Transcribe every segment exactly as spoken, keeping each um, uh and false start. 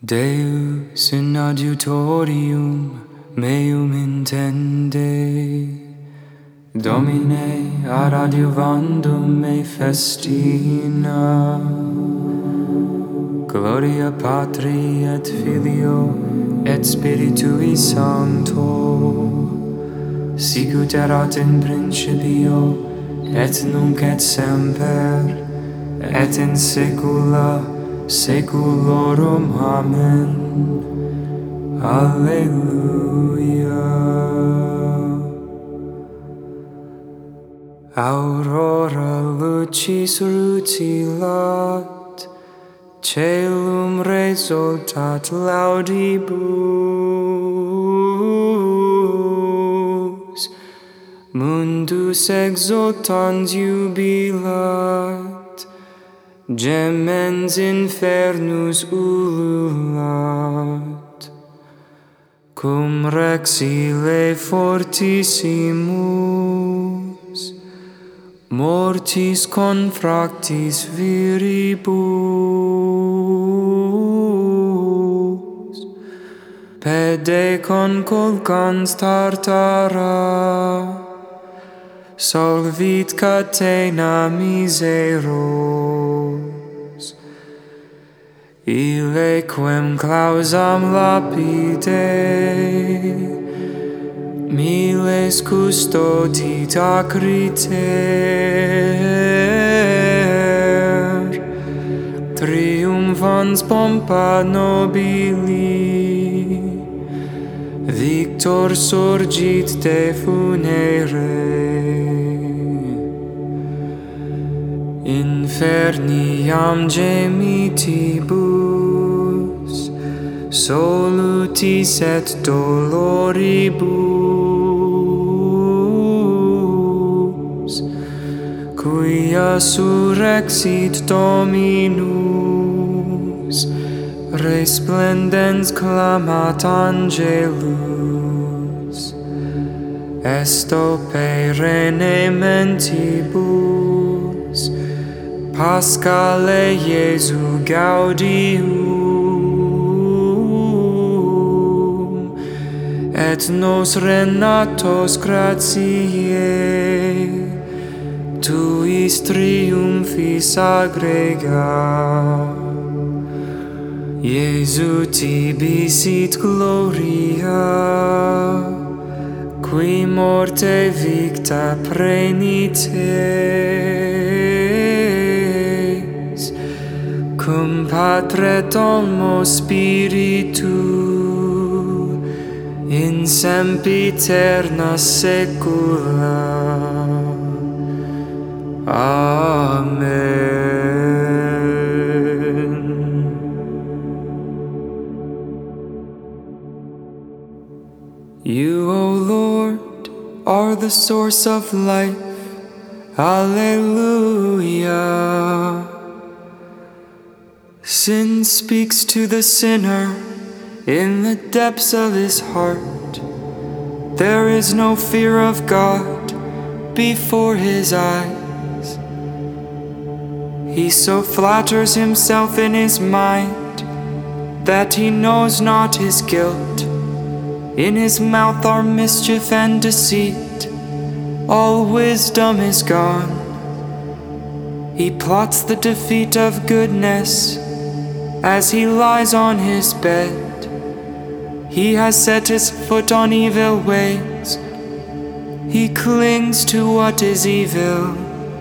Deus in adiutorium meum intende, Domine ad adiuvandum me festina. Gloria Patri et Filio et Spiritui Sancto, sicut erat in principio et nunc et semper et in saecula saeculorum. Amen. Alleluia. Aurora lucis rutilat, caelum resultat laudibus, mundus exultans jubilat, gemens infernus ululat, cum rex ille fortissimus, mortis confractis viribus, pede conculcans tartara, solvit catena miseros, ille quem clausam lapide miles custodit acriter, triumphans pompa nobili, victor surgit de funere. Inferniam gemitibus, solutis et doloribus, quia surrexit Dominus, resplendens clamat angelus, esto perenne mentibus, Paschale Iesu gaudium, et nos renatos gratiae, tuis triumphis aggrega. Iesu tibi sit gloria, qui morte victa prenites, cum Patre Domo Spiritu, in sempiterna saecula. Amen. You, O Lord, are the source of life. Alleluia. Sin speaks to the sinner in the depths of his heart. There is no fear of God before his eyes. He so flatters himself in his mind that he knows not his guilt. In his mouth are mischief and deceit. All wisdom is gone. He plots the defeat of goodness as he lies on his bed. He has set his foot on evil ways. He clings to what is evil.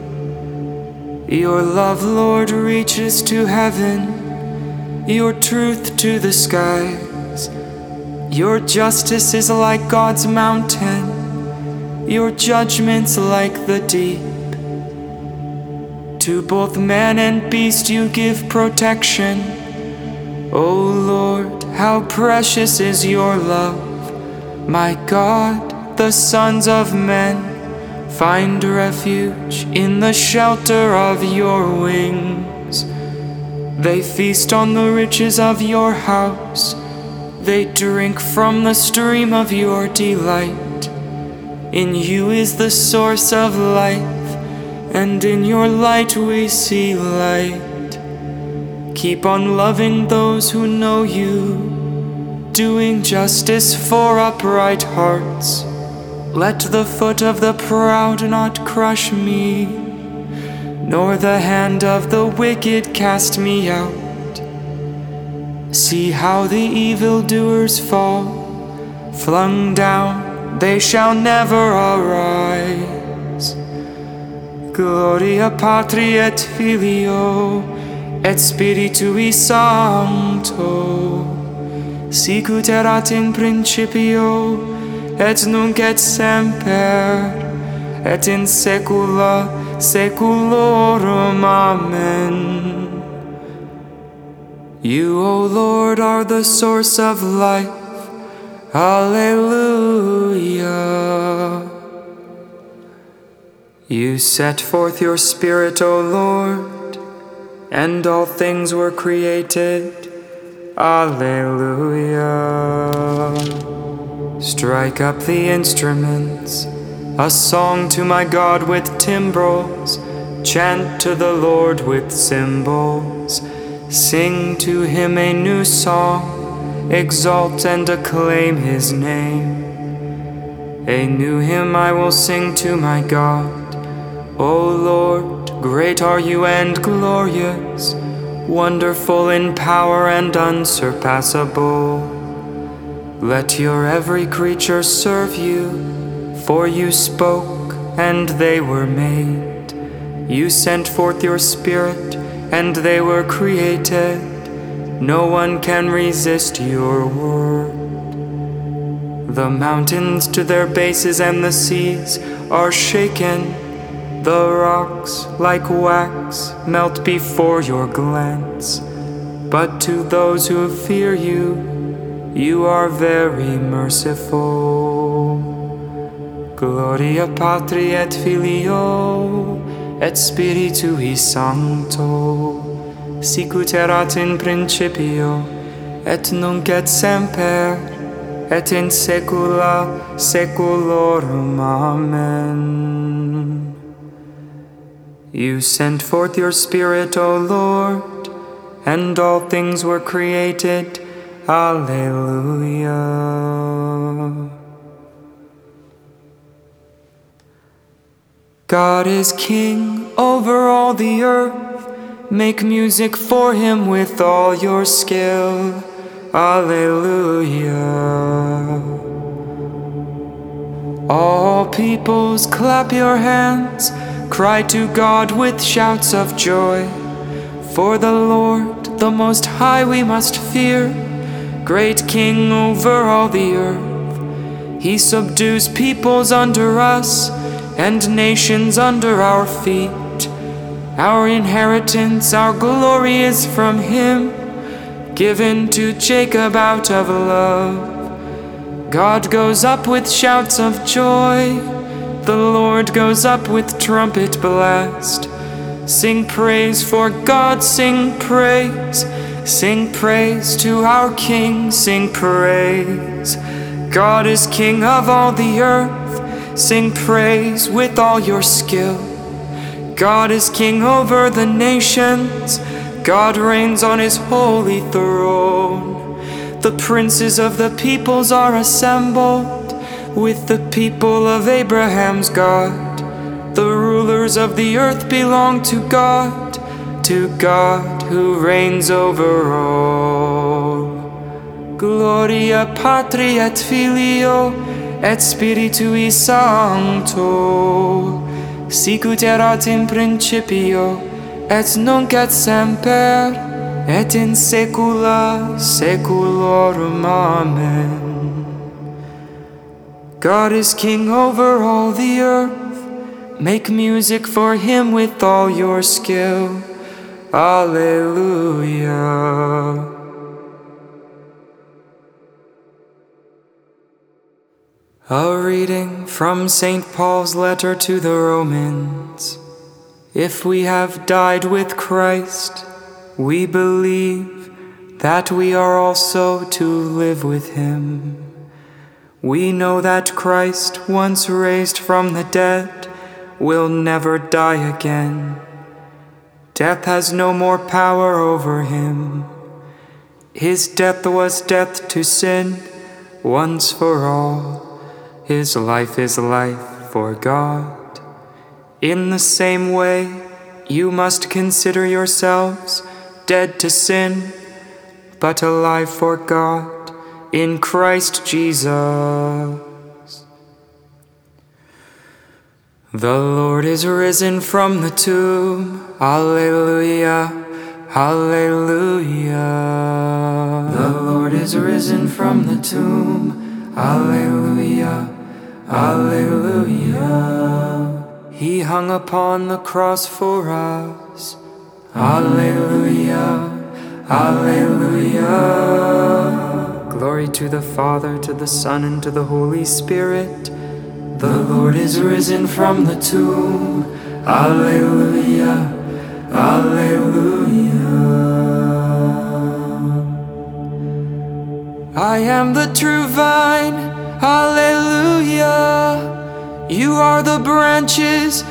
Your love, Lord, reaches to heaven, your truth to the skies. Your justice is like God's mountain, your judgments like the deep. To both man and beast you give protection. O Lord, how precious is your love. My God, the sons of men find refuge in the shelter of your wings. They feast on the riches of your house. They drink from the stream of your delight. In you is the source of life, and in your light we see light. Keep on loving those who know you, doing justice for upright hearts. Let the foot of the proud not crush me, nor the hand of the wicked cast me out. See how the evildoers fall, flung down, they shall never arise. Gloria Patri et Filio et Spiritui Sancto, sicut erat in principio, et nunc et semper, et in saecula saeculorum. Amen. You, O Lord, are the source of life. Alleluia. You set forth your Spirit, O Lord, and all things were created. Alleluia. Strike up the instruments, a song to my God with timbrels. Chant to the Lord with cymbals. Sing to him a new song, exalt and acclaim his name. A new hymn I will sing to my God. O Lord, great are you and glorious, wonderful in power and unsurpassable. Let your every creature serve you, for you spoke and they were made. You sent forth your Spirit and they were created. No one can resist your word. The mountains to their bases and the seas are shaken. The rocks like wax melt before your glance. But to those who fear you, you are very merciful. Gloria Patri et Filio et Spiritui Sancto, sicut erat in principio, et nunc et semper, et in saecula saeculorum. Amen. You sent forth your Spirit, O Lord, and all things were created. Alleluia. God is King over all the earth. Make music for him with all your skill. Alleluia. All peoples, clap your hands. Cry to God with shouts of joy. For the Lord, the Most High, we must fear. Great King over all the earth. He subdues peoples under us, and nations under our feet. Our inheritance, our glory is from him, given to Jacob out of love. God goes up with shouts of joy. The Lord goes up with trumpet blast. Sing praise for God, sing praise. Sing praise to our King, sing praise. God is King of all the earth. Sing praise with all your skill. God is King over the nations. God reigns on his holy throne. The princes of the peoples are assembled with the people of Abraham's God. The rulers of the earth belong to God, to God who reigns over all. Gloria Patri et Filio et Spiritui Sancto, sicut erat in principio, et nunc et semper, et in saecula saeculorum. Amen. God is King over all the earth. Make music for him with all your skill. Alleluia. A reading from Saint Paul's letter to the Romans. If we have died with Christ, we believe that we are also to live with him. We know that Christ, once raised from the dead, will never die again. Death has no more power over him. His death was death to sin, once for all. His life is life for God. In the same way, you must consider yourselves dead to sin, but alive for God in Christ Jesus. The Lord is risen from the tomb. Alleluia, Alleluia. The Lord is risen from the tomb. Alleluia, Alleluia. He hung upon the cross for us. Alleluia, Alleluia. Glory to the Father, to the Son, and to the Holy Spirit. The Lord is risen from the tomb. Alleluia, Alleluia. I am the true vine. Alleluia. You are the branches.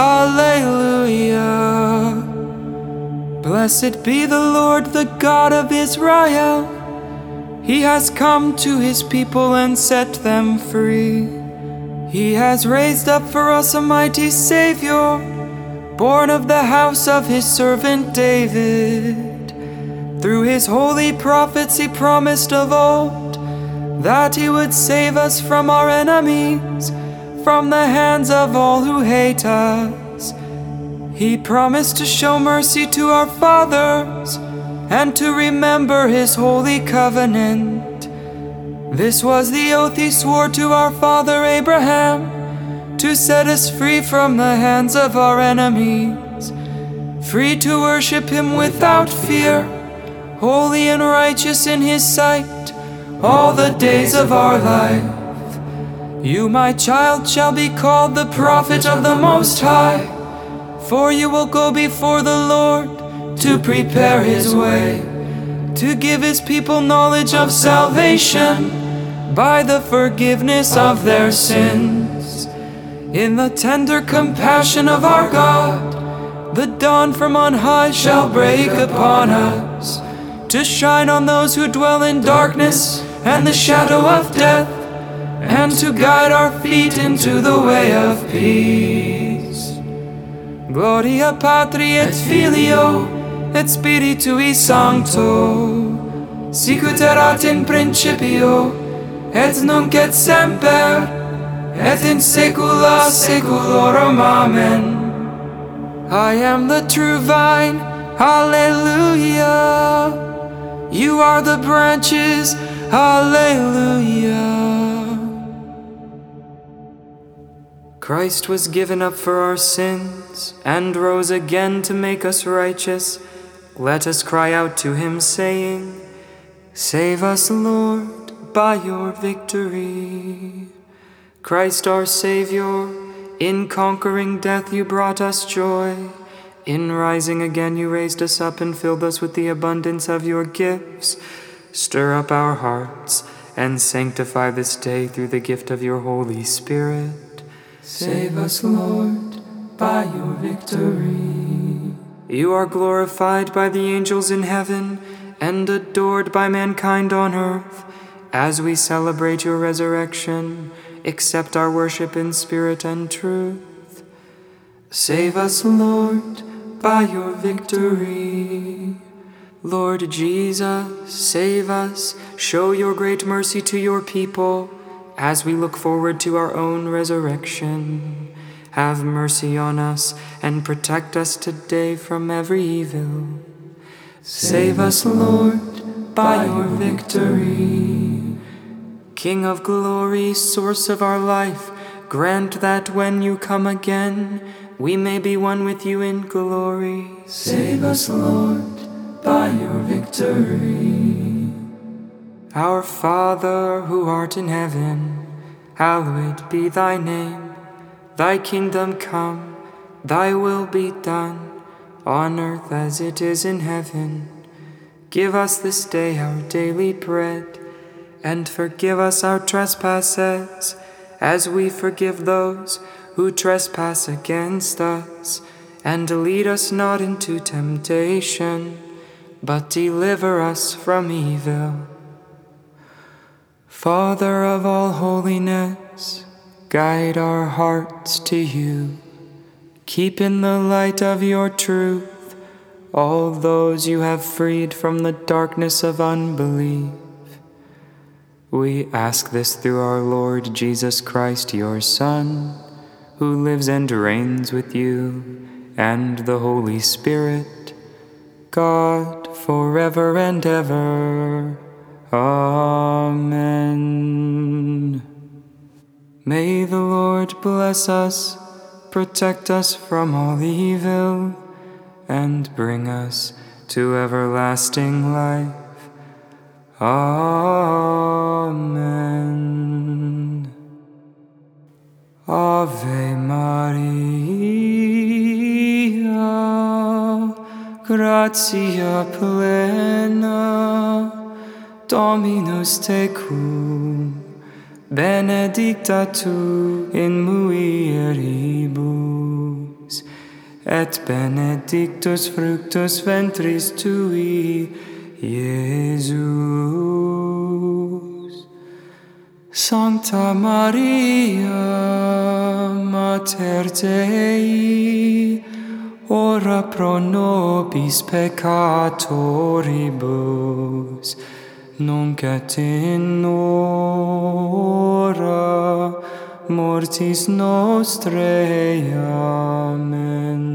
Alleluia. Blessed be the Lord, the God of Israel. He has come to his people and set them free. He has raised up for us a mighty Savior, born of the house of his servant David. Through his holy prophets he promised of old that he would save us from our enemies, from the hands of all who hate us. He promised to show mercy to our fathers and to remember his holy covenant. This was the oath he swore to our father Abraham, to set us free from the hands of our enemies, free to worship him without fear, holy and righteous in his sight, all the days of our life. You, my child, shall be called the prophet of the Most High, for you will go before the Lord to prepare his way, to give his people knowledge of salvation by the forgiveness of their sins. In the tender compassion of our God, the dawn from on high shall break upon us, to shine on those who dwell in darkness and the shadow of death, and to guide our feet into the way of peace. Gloria Patri et Filio et Spiritui Sancto, sicut erat in principio, et nunc et semper, et in saecula saeculorum. Amen. I am the true vine. Alleluia. You are the branches. Alleluia. Christ was given up for our sins and rose again to make us righteous. Let us cry out to him, saying, Save us, Lord, by your victory. Christ our Savior, in conquering death you brought us joy. In rising again you raised us up and filled us with the abundance of your gifts. Stir up our hearts and sanctify this day through the gift of your Holy Spirit. Save us, Lord, by your victory. You are glorified by the angels in heaven and adored by mankind on earth. As we celebrate your resurrection, accept our worship in spirit and truth. Save us, Lord, by your victory. Lord Jesus, save us. Show your great mercy to your people as we look forward to our own resurrection. Have mercy on us and protect us today from every evil. Save us, Lord, by your victory. King of glory, source of our life, grant that when you come again, we may be one with you in glory. Save us, Lord, by your victory. Our Father, who art in heaven, hallowed be thy name. Thy kingdom come, thy will be done, on earth as it is in heaven. Give us this day our daily bread, and forgive us our trespasses, as we forgive those who trespass against us. And lead us not into temptation, but deliver us from evil. Father of all holiness, guide our hearts to you. Keep in the light of your truth all those you have freed from the darkness of unbelief. We ask this through our Lord Jesus Christ, your Son, who lives and reigns with you and the Holy Spirit, God, forever and ever. Amen. May the Lord bless us, protect us from all evil, and bring us to everlasting life. Amen. Ave Maria, gratia plena, Dominus tecum, benedicta tu in mulieribus, et benedictus fructus ventris tui, Iesus. Sancta Maria, Mater Dei, ora pro nobis peccatoribus, nunc et in hora mortis nostrae. Amen.